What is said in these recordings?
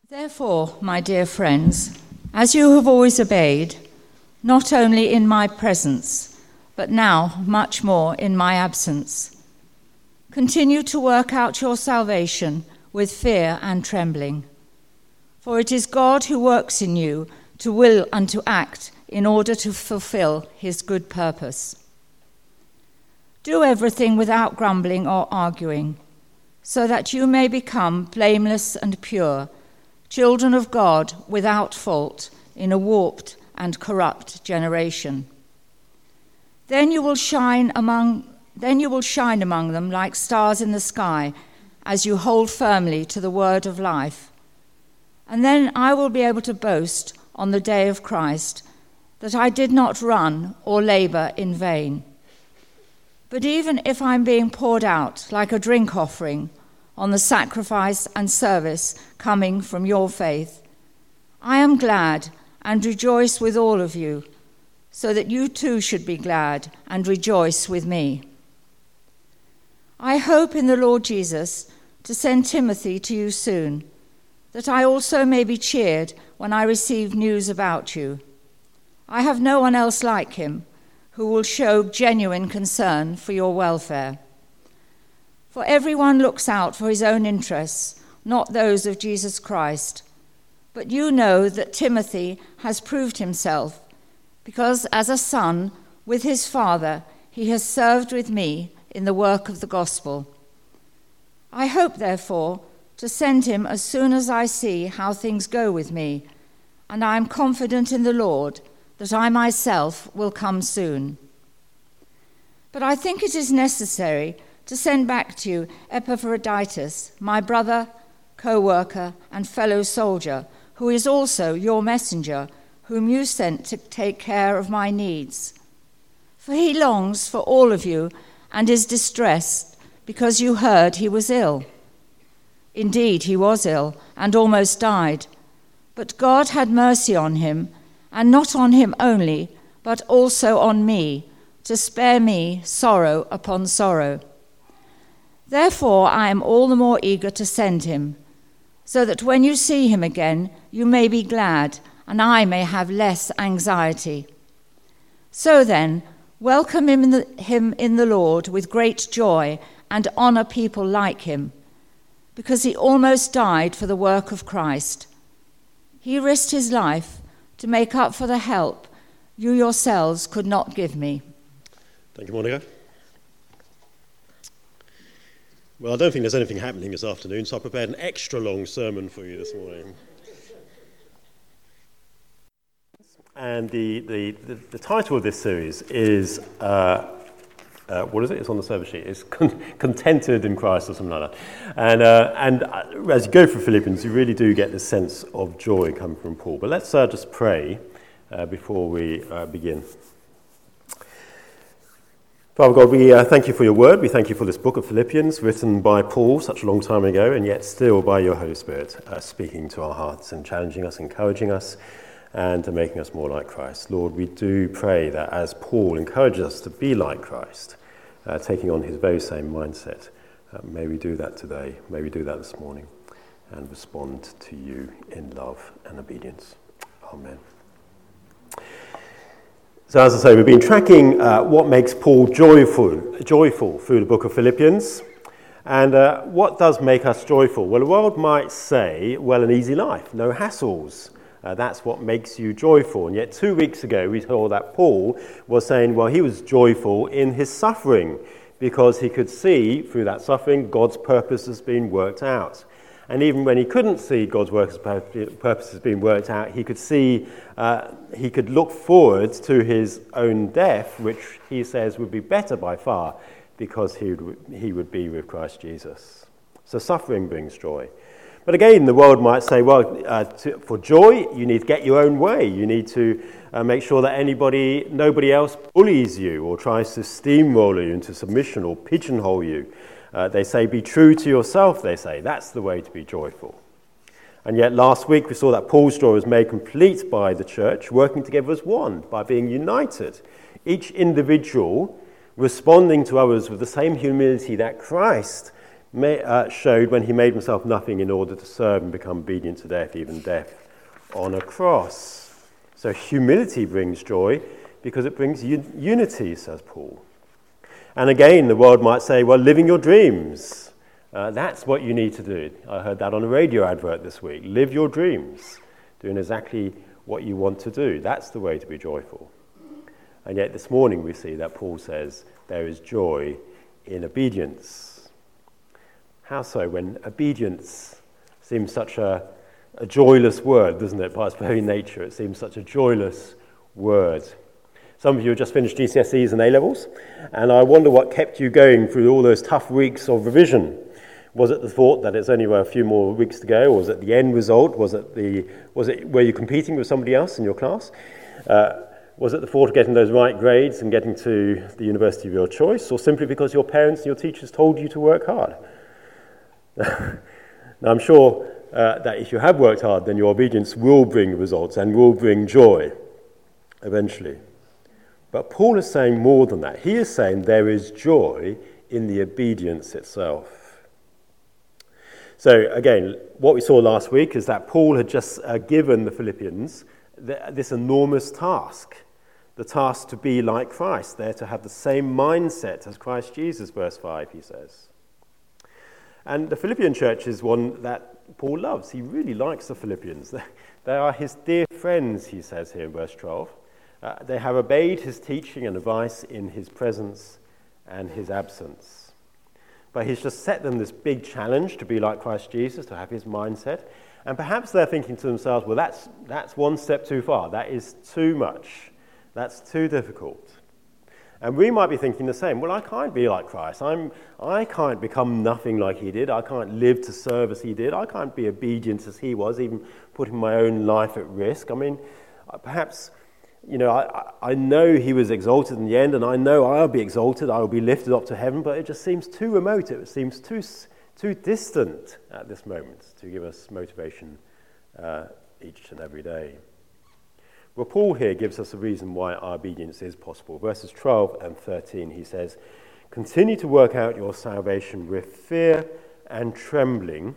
Therefore, my dear friends, as you have always obeyed, not only in my presence, but now much more in my absence, continue to work out your salvation with fear and trembling. For it is God who works in you to will and to act in order to fulfill his good purpose. Do everything without grumbling or arguing, so that you may become blameless and pure, children of God without fault in a warped and corrupt generation. Then you will shine among them like stars in the sky as you hold firmly to the word of life. And then I will be able to boast on the day of Christ that I did not run or labor in vain. But even if I'm being poured out like a drink offering on the sacrifice and service coming from your faith, I am glad and rejoice with all of you, so that you too should be glad and rejoice with me. I hope in the Lord Jesus to send Timothy to you soon, that I also may be cheered when I receive news about you. I have no one else like him who will show genuine concern for your welfare. For everyone looks out for his own interests, not those of Jesus Christ. But you know that Timothy has proved himself, because as a son with his father, he has served with me in the work of the gospel. I hope, therefore, to send him as soon as I see how things go with me, and I am confident in the Lord that I myself will come soon. But I think it is necessary to send back to you Epaphroditus, my brother, co-worker, and fellow soldier, who is also your messenger, whom you sent to take care of my needs. For he longs for all of you and is distressed because you heard he was ill. Indeed, he was ill and almost died, but God had mercy on him, and not on him only, but also on me, to spare me sorrow upon sorrow. Therefore, I am all the more eager to send him, so that when you see him again, you may be glad, and I may have less anxiety. So then, welcome him in the Lord with great joy, and honor people like him, because he almost died for the work of Christ. He risked his life to make up for the help you yourselves could not give me. Thank you, Monica. Well, I don't think there's anything happening this afternoon, so I prepared an extra long sermon for you this morning. And the title of this series is, what is it? It's on the service sheet. It's Contented in Christ or something like that. And as you go through Philippians, you really do get this sense of joy coming from Paul. But let's just pray before we begin. Father God, we thank you for your word. We thank you for this book of Philippians, written by Paul such a long time ago, and yet still by your Holy Spirit, speaking to our hearts and challenging us, encouraging us, and making us more like Christ. Lord, we do pray that as Paul encourages us to be like Christ, taking on his very same mindset, may we do that today, may we do that this morning, and respond to you in love and obedience. Amen. So as I say, we've been tracking what makes Paul joyful through the book of Philippians. And what does make us joyful? Well, the world might say, well, an easy life, no hassles. That's what makes you joyful. And yet 2 weeks ago, we saw that Paul was saying, well, he was joyful in his suffering because he could see through that suffering God's purposes being worked out. And even when he couldn't see God's purposes being worked out, he could see, he could look forward to his own death, which he says would be better by far, because he would be with Christ Jesus. So suffering brings joy. But again, the world might say, well, for joy, you need to get your own way. You need to make sure that nobody else bullies you or tries to steamroll you into submission or pigeonhole you. They say, be true to yourself, they say. That's the way to be joyful. And yet last week we saw that Paul's joy was made complete by the church, working together as one, by being united. Each individual responding to others with the same humility that Christ showed when he made himself nothing in order to serve and become obedient to death, even death on a cross. So humility brings joy because it brings unity, says Paul. And again, the world might say, well, living your dreams, that's what you need to do. I heard that on a radio advert this week. Live your dreams, doing exactly what you want to do. That's the way to be joyful. And yet this morning we see that Paul says there is joy in obedience. How so? When obedience seems such a joyless word, doesn't it? By its very nature, it seems such a joyless word. Some of you have just finished GCSEs and A-levels, and I wonder what kept you going through all those tough weeks of revision. Was it the thought that it's only a few more weeks to go, or was it the end result? Were you competing with somebody else in your class? Was it the thought of getting those right grades and getting to the university of your choice, or simply because your parents and your teachers told you to work hard? Now, I'm sure that if you have worked hard, then your obedience will bring results and will bring joy eventually. But Paul is saying more than that. He is saying there is joy in the obedience itself. So again, what we saw last week is that Paul had just given the Philippians this enormous task, the task to be like Christ. They're to have the same mindset as Christ Jesus, verse 5, he says. And the Philippian church is one that Paul loves. He really likes the Philippians. They are his dear friends, he says here in verse 12. They have obeyed his teaching and advice in his presence and his absence. But he's just set them this big challenge to be like Christ Jesus, to have his mindset. And perhaps they're thinking to themselves, well, that's one step too far. That is too much. That's too difficult. And we might be thinking the same. Well, I can't be like Christ. I can't become nothing like he did. I can't live to serve as he did. I can't be obedient as he was, even putting my own life at risk. I mean, perhaps, I know he was exalted in the end, and I know I'll be exalted. I will be lifted up to heaven, but it just seems too remote. It seems too distant at this moment to give us motivation each and every day. Well, Paul here gives us a reason why our obedience is possible. Verses 12 and 13, he says, "Continue to work out your salvation with fear and trembling,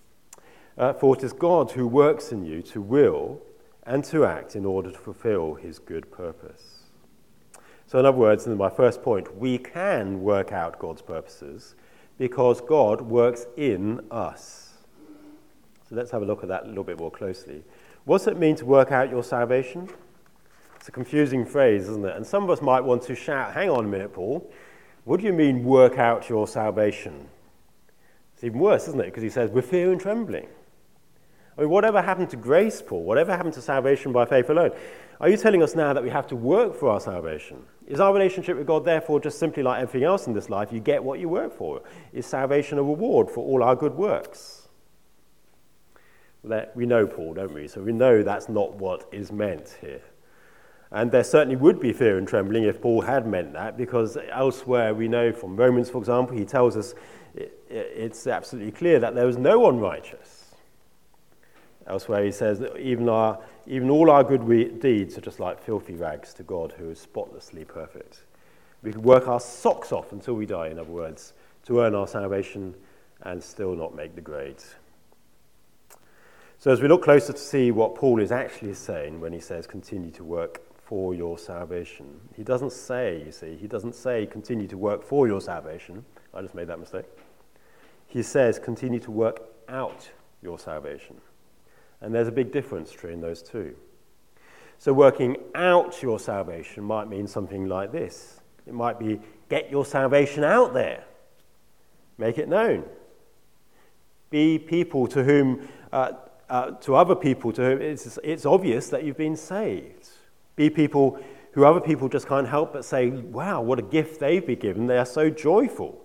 for it is God who works in you to will and to act in order to fulfill his good purpose." So in other words, in my first point, we can work out God's purposes because God works in us. So let's have a look at that a little bit more closely. What does it mean to work out your salvation? It's a confusing phrase, isn't it? And some of us might want to shout, hang on a minute, Paul. What do you mean work out your salvation? It's even worse, isn't it? Because he says, with fear and trembling. I mean, whatever happened to grace, Paul? Whatever happened to salvation by faith alone? Are you telling us now that we have to work for our salvation? Is our relationship with God therefore just simply like everything else in this life? You get what you work for. Is salvation a reward for all our good works? We know Paul, don't we? So we know that's not what is meant here. And there certainly would be fear and trembling if Paul had meant that, because elsewhere we know from Romans, for example, he tells us it's absolutely clear that there was no one righteous. Elsewhere he says that even all our good deeds are just like filthy rags to God, who is spotlessly perfect. We could work our socks off until we die, in other words, to earn our salvation and still not make the grade. So as we look closer to see what Paul is actually saying when he says continue to work for your salvation, he doesn't say continue to work for your salvation. I just made that mistake. He says continue to work out your salvation. And there's a big difference between those two. So working out your salvation might mean something like this. It might be get your salvation out there. Make it known. Be people to whom... to other people to whom it's obvious that you've been saved. Be people who other people just can't help but say, wow, what a gift they've been given. They are so joyful.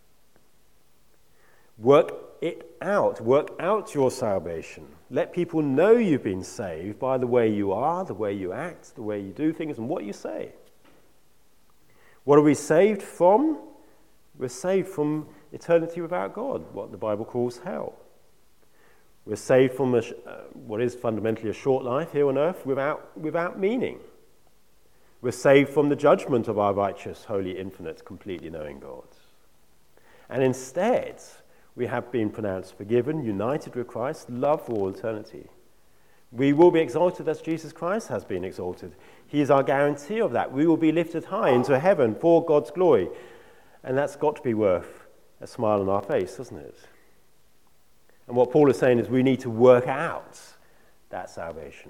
Work it out. Work out your salvation. Let people know you've been saved by the way you are, the way you act, the way you do things, and what you say. What are we saved from? We're saved from eternity without God, what the Bible calls hell. We're saved from what is fundamentally a short life here on earth without meaning. We're saved from the judgment of our righteous, holy, infinite, completely knowing God. And instead, We have been pronounced forgiven, united with Christ, loved for all eternity. We will be exalted as Jesus Christ has been exalted. He is our guarantee of that. We will be lifted high into heaven for God's glory. And that's got to be worth a smile on our face, doesn't it? And what Paul is saying is we need to work out that salvation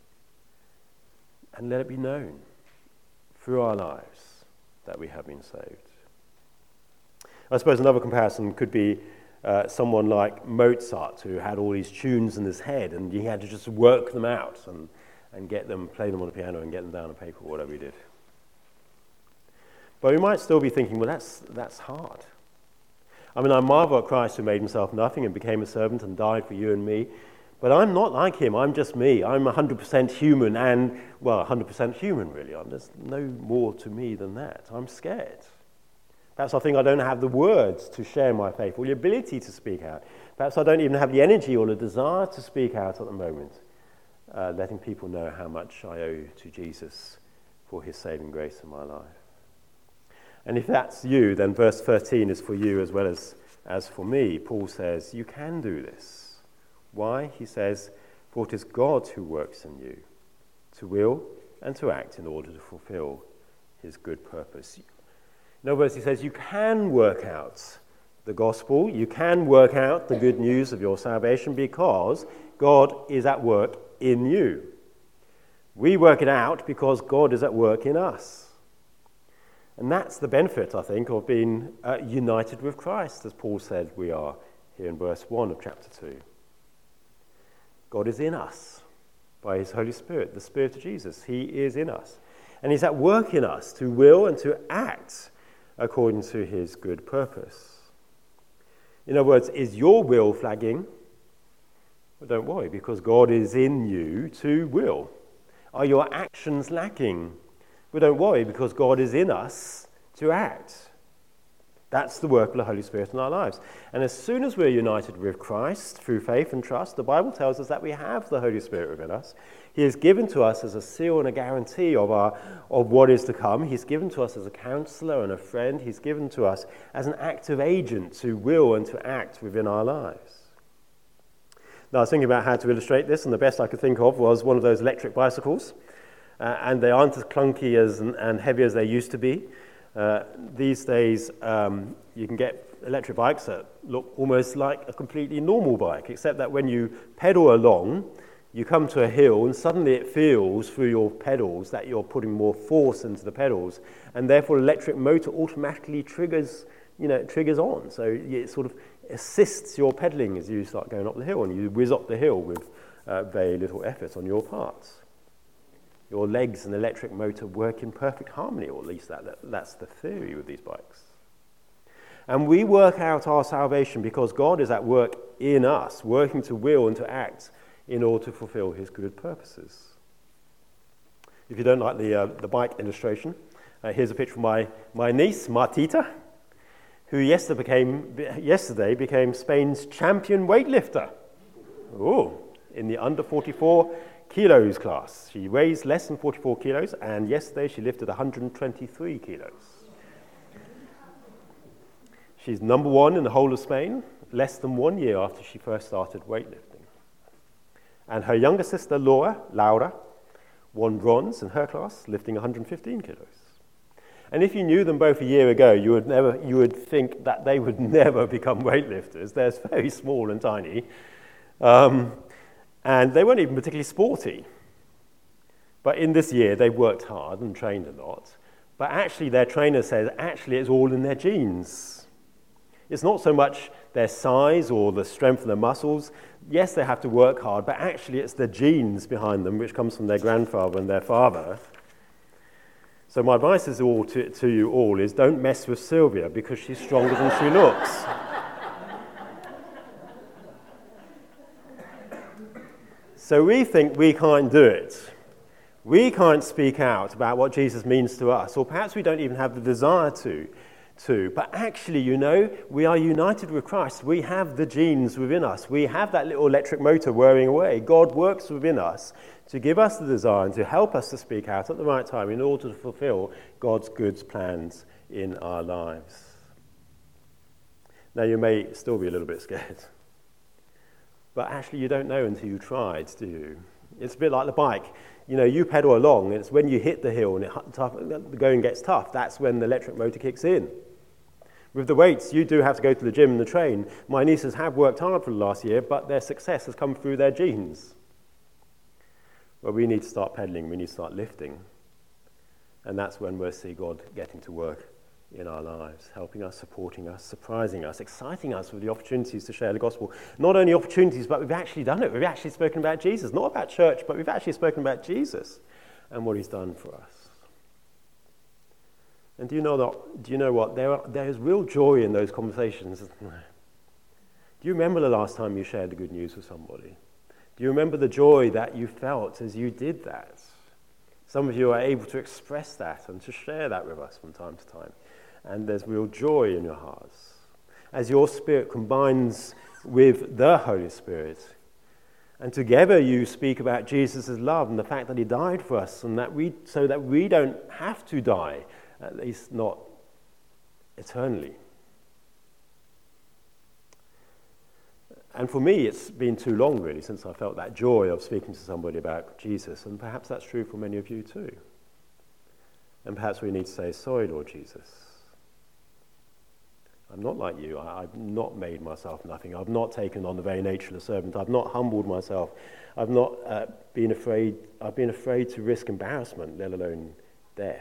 and let it be known through our lives that we have been saved. I suppose another comparison could be someone like Mozart, who had all these tunes in his head and he had to just work them out and get them, play them on the piano and get them down on paper, or whatever he did. But we might still be thinking, well, that's hard. I mean, I marvel at Christ who made himself nothing and became a servant and died for you and me. But I'm not like him. I'm just me. I'm 100% human and, well, 100% human, really. There's no more to me than that. I'm scared. Perhaps I think I don't have the words to share my faith or the ability to speak out. Perhaps I don't even have the energy or the desire to speak out at the moment, letting people know how much I owe to Jesus for his saving grace in my life. And if that's you, then verse 13 is for you as well as for me. Paul says, you can do this. Why? He says, for it is God who works in you to will and to act in order to fulfill his good purpose. In other words, he says you can work out the gospel, you can work out the good news of your salvation because God is at work in you. We work it out because God is at work in us. And that's the benefit, I think, of being united with Christ, as Paul said we are here in verse 1 of chapter 2. God is in us by his Holy Spirit, the Spirit of Jesus. He is in us. And he's at work in us to will and to act according to his good purpose. In other words, is your will flagging? Well, don't worry, because God is in you to will. Are your actions lacking? Well, don't worry, because God is in us to act. That's the work of the Holy Spirit in our lives. And as soon as we're united with Christ through faith and trust, the Bible tells us that we have the Holy Spirit within us. He is given to us as a seal and a guarantee of what is to come. He's given to us as a counselor and a friend. He's given to us as an active agent to will and to act within our lives. Now, I was thinking about how to illustrate this, and the best I could think of was one of those electric bicycles. And they aren't as clunky and heavy as they used to be. These days, you can get electric bikes that look almost like a completely normal bike, except that when you pedal along, you come to a hill and suddenly it feels through your pedals that you're putting more force into the pedals, and therefore electric motor automatically triggers on. So it sort of assists your pedaling as you start going up the hill, and you whiz up the hill with very little effort on your part. Your legs and electric motor work in perfect harmony, or at least that's the theory with these bikes. And we work out our salvation because God is at work in us, working to will and to act in order to fulfill his good purposes. If you don't like the bike illustration, here's a picture of my niece, Martita, who yesterday became Spain's champion weightlifter. In the under 44 kilos class. She weighs less than 44 kilos, and yesterday she lifted 123 kilos. She's number one in the whole of Spain, less than 1 year after she first started weightlifting. And her younger sister, Laura, won bronze in her class, lifting 115 kilos. And if you knew them both a year ago, you would think that they would never become weightlifters. They're very small and tiny. And they weren't even particularly sporty. But in this year, they worked hard and trained a lot. But actually, their trainer says, it's all in their genes. It's not so much their size or the strength of their muscles. Yes, they have to work hard, but actually it's the genes behind them, which comes from their grandfather and their father. So my advice is to you all is don't mess with Sylvia because she's stronger than she looks. So we think we can't do it. We can't speak out about what Jesus means to us, or perhaps we don't even have the desire to. But actually, we are united with Christ. We have the genes within us. We have that little electric motor whirring away. God works within us to give us the desire and to help us to speak out at the right time in order to fulfill God's good plans in our lives. Now, you may still be a little bit scared. But actually, you don't know until you tried, do you? It's a bit like the bike. You pedal along, it's when you hit the hill and the going gets tough, that's when the electric motor kicks in. With the weights, you do have to go to the gym and the train. My nieces have worked hard for the last year, but their success has come through their genes. Well, we need to start pedaling, we need to start lifting. And that's when we'll see God getting to work in our lives, helping us, supporting us, surprising us, exciting us with the opportunities to share the gospel. Not only opportunities, but we've actually done it. We've actually spoken about Jesus. Not about church, but we've actually spoken about Jesus and what he's done for us. And do you know what? There is real joy in those conversations, isn't there? Do you remember the last time you shared the good news with somebody? Do you remember the joy that you felt as you did that? Some of you are able to express that and to share that with us from time to time. And there's real joy in your hearts. As your spirit combines with the Holy Spirit, and together you speak about Jesus' love and the fact that he died for us, and so that we don't have to die, at least not eternally. And for me, it's been too long, really, since I felt that joy of speaking to somebody about Jesus, and perhaps that's true for many of you too. And perhaps we need to say, sorry, Lord Jesus. I'm not like you. I've not made myself nothing. I've not taken on the very nature of a servant. I've not humbled myself. I've not been afraid. I've been afraid to risk embarrassment, let alone death.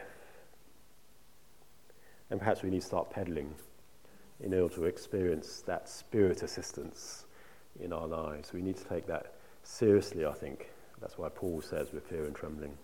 And perhaps we need to start pedaling in order to experience that spirit assistance in our lives. We need to take that seriously, I think. That's why Paul says with fear and trembling.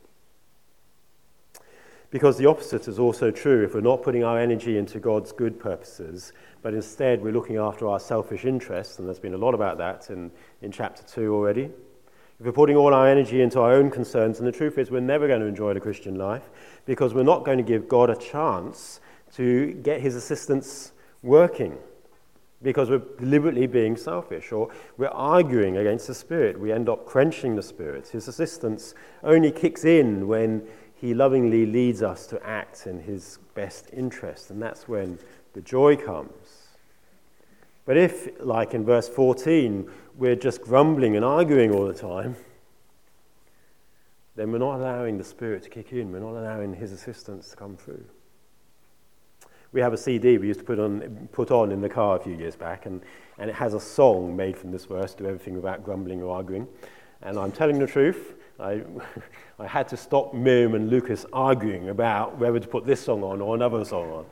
Because the opposite is also true. If we're not putting our energy into God's good purposes, but instead we're looking after our selfish interests, and there's been a lot about that in chapter 2 already. If we're putting all our energy into our own concerns, and the truth is we're never going to enjoy the Christian life, because we're not going to give God a chance to get his assistance working, because we're deliberately being selfish, or we're arguing against the Spirit. We end up quenching the Spirit. His assistance only kicks in when he lovingly leads us to act in his best interest, and that's when the joy comes. But if, like in verse 14, we're just grumbling and arguing all the time, then we're not allowing the Spirit to kick in. We're not allowing his assistance to come through. We have a CD we used to put on in the car a few years back, and it has a song made from this verse, do everything without grumbling or arguing. And I'm telling the truth, I had to stop Miriam and Lucas arguing about whether to put this song on or another song on.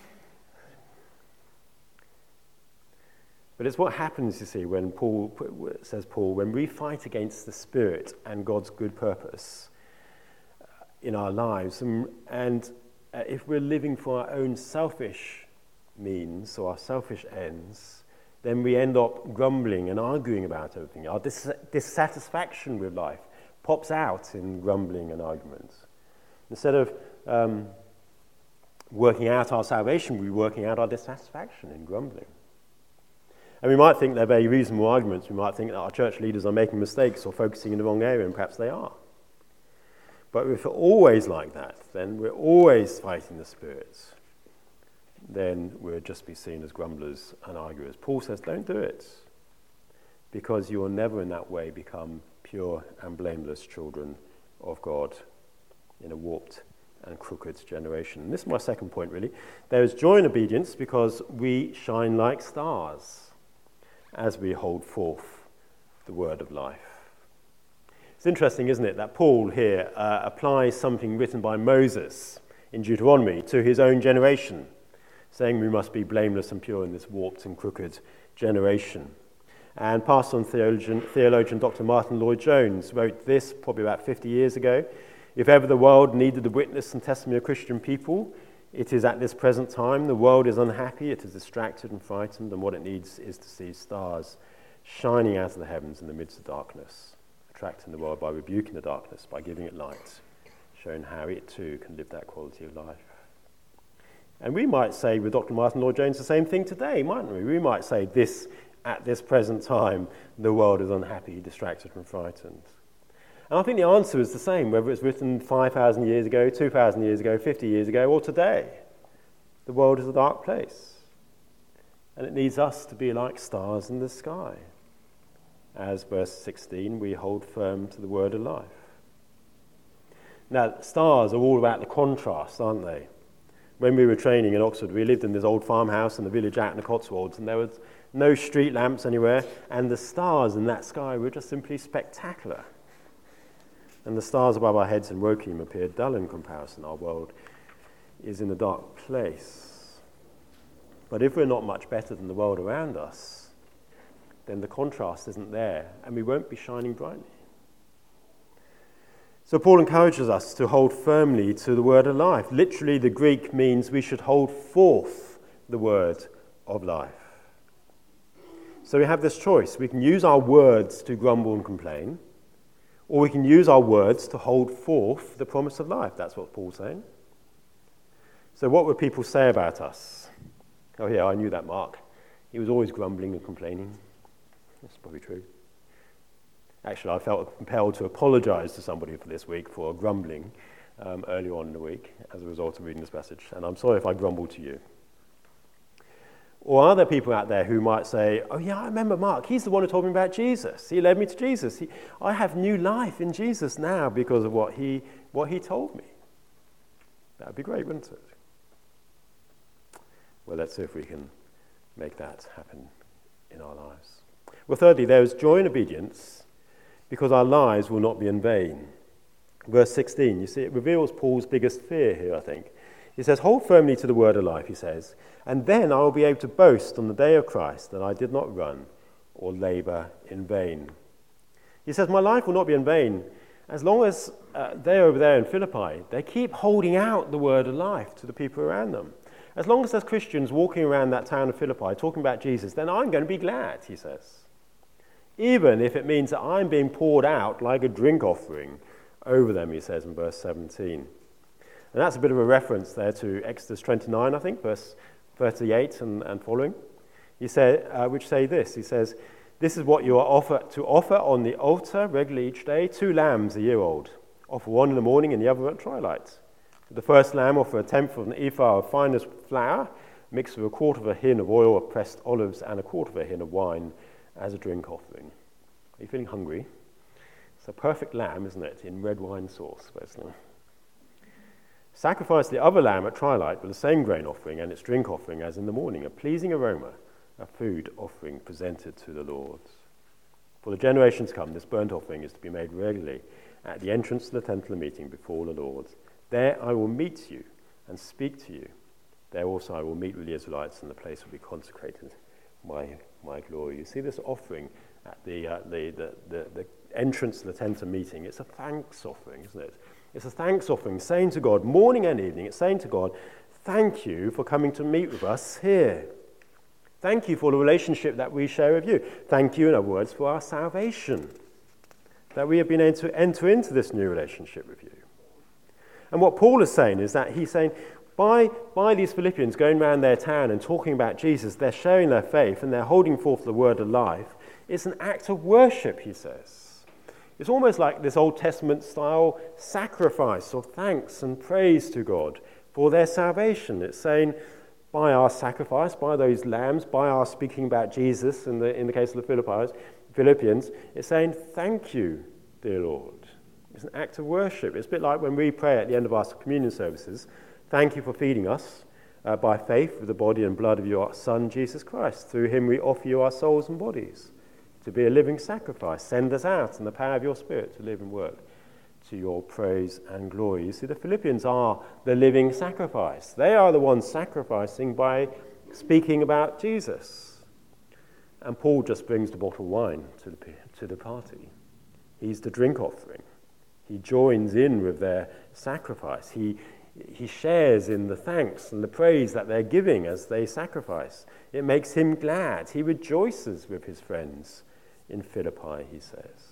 But it's what happens, you see, when Paul, when we fight against the Spirit and God's good purpose in our lives, and if we're living for our own selfish means or our selfish ends, then we end up grumbling and arguing about everything. Our dissatisfaction with life pops out in grumbling and arguments. Instead of working out our salvation, we're working out our dissatisfaction in grumbling. And we might think they're very reasonable arguments. We might think that our church leaders are making mistakes or focusing in the wrong area, and perhaps they are. But if we're always like that, then we're always fighting the spirits, then we'll just be seen as grumblers and arguers. Paul says, don't do it, because you will never in that way become pure and blameless children of God in a warped and crooked generation. And this is my second point, really. There is joy in obedience because we shine like stars as we hold forth the word of life. It's interesting, isn't it, that Paul here applies something written by Moses in Deuteronomy to his own generation, saying we must be blameless and pure in this warped and crooked generation. And pastor and theologian Dr. Martin Lloyd-Jones wrote this probably about 50 years ago. If ever the world needed the witness and testimony of Christian people, it is at this present time. The world is unhappy, it is distracted and frightened, and what it needs is to see stars shining out of the heavens in the midst of darkness, attracting the world by rebuking the darkness, by giving it light, showing how it too can live that quality of life. And we might say with Dr. Martin Lloyd-Jones the same thing today, mightn't we? We might say this, at this present time, the world is unhappy, distracted and frightened. And I think the answer is the same, whether it's written 5,000 years ago, 2,000 years ago, 50 years ago, or today. The world is a dark place. And it needs us to be like stars in the sky. As verse 16, we hold firm to the word of life. Now, stars are all about the contrast, aren't they? When we were training in Oxford, we lived in this old farmhouse in the village out in the Cotswolds, and there was no street lamps anywhere, and the stars in that sky were just simply spectacular. And the stars above our heads in Woking appeared dull in comparison. Our world is in a dark place. But if we're not much better than the world around us, then the contrast isn't there, and we won't be shining brightly. So Paul encourages us to hold firmly to the word of life. Literally, the Greek means we should hold forth the word of life. So we have this choice. We can use our words to grumble and complain, or we can use our words to hold forth the promise of life. That's what Paul's saying. So what would people say about us? Oh yeah, I knew that Mark. He was always grumbling and complaining. That's probably true. Actually, I felt compelled to apologize to somebody for this week for grumbling earlier on in the week as a result of reading this passage. And I'm sorry if I grumbled to you. Or are there people out there who might say, oh yeah, I remember Mark, he's the one who told me about Jesus. He led me to Jesus. I have new life in Jesus now because of what he told me. That would be great, wouldn't it? Well, let's see if we can make that happen in our lives. Well, thirdly, there is joy in obedience because our lives will not be in vain. Verse 16, you see, it reveals Paul's biggest fear here, I think. He says, hold firmly to the word of life, he says, and then I will be able to boast on the day of Christ that I did not run or labor in vain. He says, my life will not be in vain as long as they're over there in Philippi. They keep holding out the word of life to the people around them. As long as there's Christians walking around that town of Philippi talking about Jesus, then I'm going to be glad, he says. Even if it means that I'm being poured out like a drink offering over them, he says in verse 17. And that's a bit of a reference there to Exodus 29, I think, verse 38 and following. He said, which say this. He says, this is what you are to offer on the altar regularly each day, 2 lambs a year old. Offer one in the morning and the other at twilight. The first lamb offer a tenth of an ephah of finest flour, mixed with a quarter of a hin of oil of pressed olives and a quarter of a hin of wine as a drink offering. Are you feeling hungry? It's a perfect lamb, isn't it, in red wine sauce, basically. Sacrifice the other lamb at twilight with the same grain offering and its drink offering as in the morning, a pleasing aroma, a food offering presented to the Lord. For the generations to come, this burnt offering is to be made regularly at the entrance to the tent of the meeting before the Lord. There I will meet you and speak to you. There also I will meet with the Israelites, and the place will be consecrated my glory. You see this offering at the entrance to the tent of meeting. It's a thanks offering, isn't it? It's a thanks offering, saying to God, morning and evening, it's saying to God, thank you for coming to meet with us here. Thank you for the relationship that we share with you. Thank you, in other words, for our salvation, that we have been able to enter into this new relationship with you. And what Paul is saying is that he's saying, by these Philippians going around their town and talking about Jesus, they're sharing their faith and they're holding forth the word of life. It's an act of worship, he says. It's almost like this Old Testament style sacrifice of thanks and praise to God for their salvation. It's saying, by our sacrifice, by those lambs, by our speaking about Jesus in the case of the Philippians, it's saying, thank you, dear Lord. It's an act of worship. It's a bit like when we pray at the end of our communion services, thank you for feeding us by faith with the body and blood of your Son, Jesus Christ. Through him we offer you our souls and bodies to be a living sacrifice. Send us out in the power of your Spirit to live and work to your praise and glory. You see, the Philippians are the living sacrifice. They are the ones sacrificing by speaking about Jesus. And Paul just brings the bottle of wine to the party. He's the drink offering. He joins in with their sacrifice. He shares in the thanks and the praise that they're giving as they sacrifice. It makes him glad. He rejoices with his friends in Philippi, he says.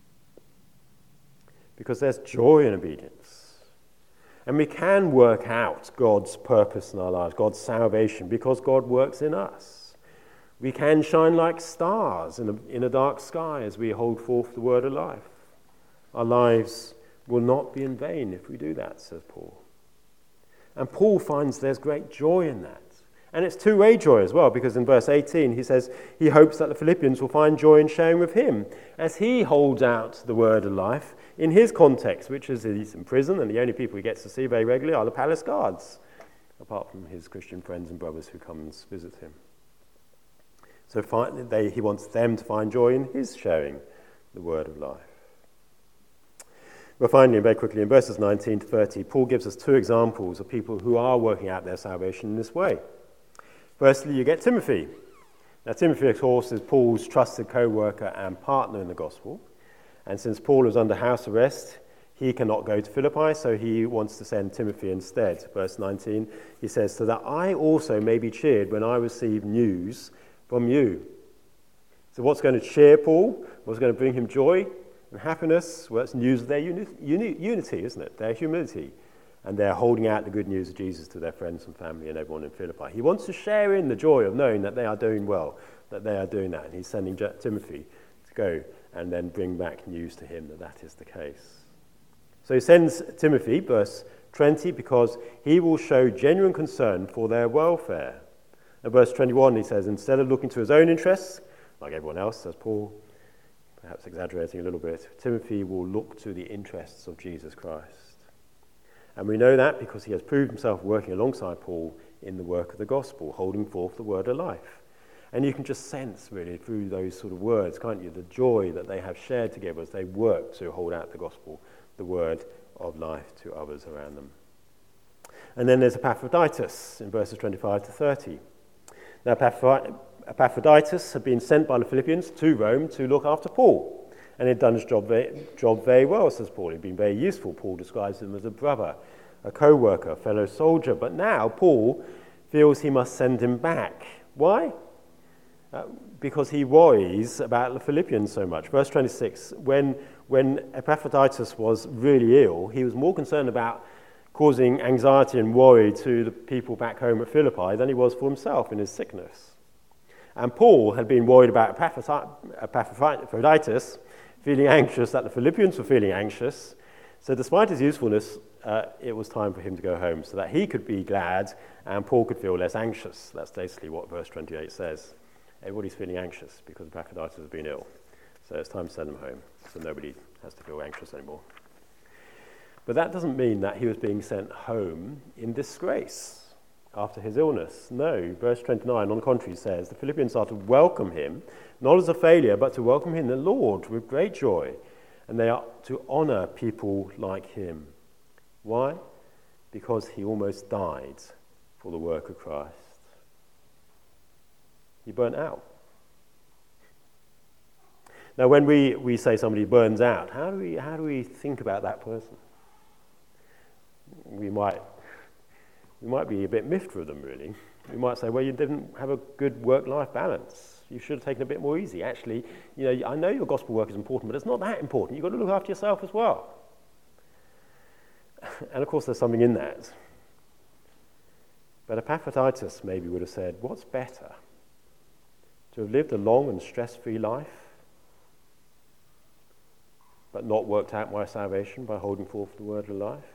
Because there's joy in obedience. And we can work out God's purpose in our lives, God's salvation, because God works in us. We can shine like stars in a dark sky as we hold forth the word of life. Our lives will not be in vain if we do that, says Paul. And Paul finds there's great joy in that. And it's two-way joy as well, because in verse 18 he says he hopes that the Philippians will find joy in sharing with him as he holds out the word of life in his context, which is he's in prison, and the only people he gets to see very regularly are the palace guards, apart from his Christian friends and brothers who come and visit him. So he wants them to find joy in his sharing the word of life. But finally, very quickly, in verses 19 to 30, Paul gives us two examples of people who are working out their salvation in this way. Firstly, you get Timothy. Now, Timothy, of course, is Paul's trusted co-worker and partner in the gospel. And since Paul is under house arrest, he cannot go to Philippi, so he wants to send Timothy instead. Verse 19, he says, so that I also may be cheered when I receive news from you. So what's going to cheer Paul? What's going to bring him joy and happiness? Well, it's news of their unity, isn't it? Their humility. And they're holding out the good news of Jesus to their friends and family and everyone in Philippi. He wants to share in the joy of knowing that they are doing well, that they are doing that. And he's sending Timothy to go and then bring back news to him that that is the case. So he sends Timothy, verse 20, because he will show genuine concern for their welfare. And verse 21, he says, instead of looking to his own interests, like everyone else, says Paul, perhaps exaggerating a little bit, Timothy will look to the interests of Jesus Christ. And we know that because he has proved himself working alongside Paul in the work of the gospel, holding forth the word of life. And you can just sense, really, through those sort of words, can't you, the joy that they have shared together as they work to hold out the gospel, the word of life to others around them. And then there's Epaphroditus in verses 25 to 30. Now, Epaphroditus had been sent by the Philippians to Rome to look after Paul. And he'd done his job very well, says Paul. He'd been very useful. Paul describes him as a brother, a co-worker, a fellow soldier. But now Paul feels he must send him back. Why? Because he worries about the Philippians so much. Verse 26, when Epaphroditus was really ill, he was more concerned about causing anxiety and worry to the people back home at Philippi than he was for himself in his sickness. And Paul had been worried about Epaphroditus, feeling anxious that the Philippians were feeling anxious. So despite his usefulness, it was time for him to go home so that he could be glad and Paul could feel less anxious. That's basically what verse 28 says. Everybody's feeling anxious because Epaphroditus has been ill. So it's time to send them home so nobody has to feel anxious anymore. But that doesn't mean that he was being sent home in disgrace after his illness. No, verse 29, on the contrary, says the Philippians are to welcome him, not as a failure, but to welcome him in the Lord with great joy. And they are to honor people like him. Why? Because he almost died for the work of Christ. He burnt out. Now, when we say somebody burns out, how do we think about that person? We might be a bit miffed with them, really. We might say, well, you didn't have a good work-life balance. You should have taken a bit more easy. Actually, I know your gospel work is important, but it's not that important. You've got to look after yourself as well. And of course, there's something in that. But Epaphroditus maybe would have said, what's better? To have lived a long and stress-free life, but not worked out my salvation by holding forth the word of life?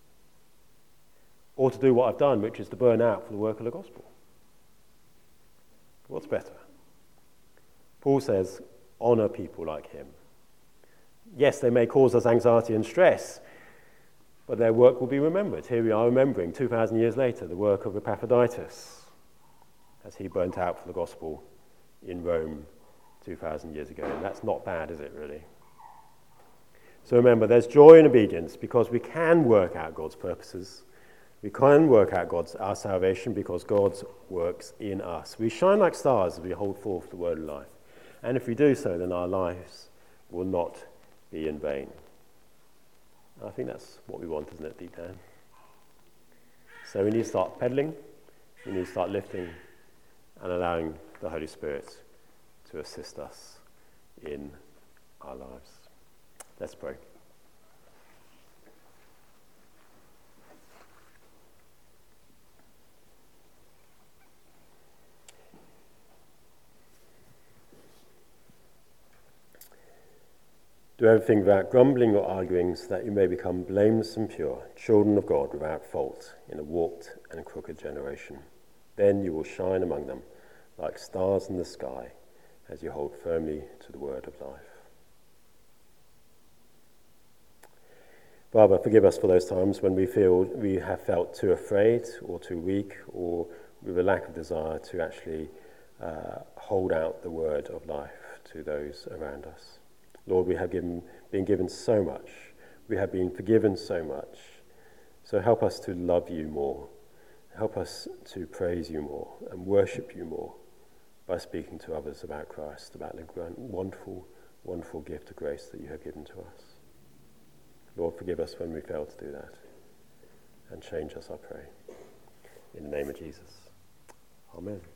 Or to do what I've done, which is to burn out for the work of the gospel? What's better? Paul says, honor people like him. Yes, they may cause us anxiety and stress, but their work will be remembered. Here we are remembering, 2,000 years later, the work of Epaphroditus as he burnt out for the gospel in Rome 2,000 years ago. And that's not bad, is it, really? So remember, there's joy in obedience because we can work out God's purposes. We can work out our salvation because God works in us. We shine like stars as we hold forth the word of life. And if we do so, then our lives will not be in vain. I think that's what we want, isn't it, deep down? So we need to start pedaling. We need to start lifting and allowing the Holy Spirit to assist us in our lives. Let's pray. Do everything without grumbling or arguing, so that you may become blameless and pure, children of God without fault in a warped and crooked generation. Then you will shine among them like stars in the sky as you hold firmly to the word of life. Father, forgive us for those times when we have felt too afraid or too weak or with a lack of desire to actually hold out the word of life to those around us. Lord, we have been given so much. We have been forgiven so much. So help us to love you more. Help us to praise you more and worship you more by speaking to others about Christ, about the wonderful, wonderful gift of grace that you have given to us. Lord, forgive us when we fail to do that. And change us, I pray. In the name of Jesus. Amen.